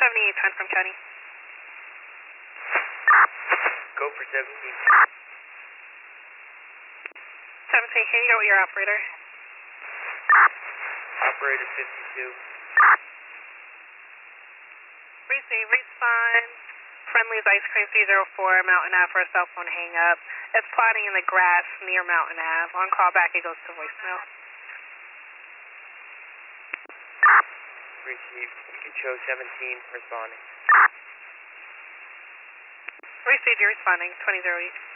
78, time from County. Go for 17. 17, can you go with your operator? Operator 52. Receive, respond. Friendly's Ice Cream 304, Mountain Ave for a cell phone hang up. It's plotting in the grass near Mountain Ave. On call back, it goes to voicemail. Receive. You can show 17 responding. Receive, you're responding. 2008.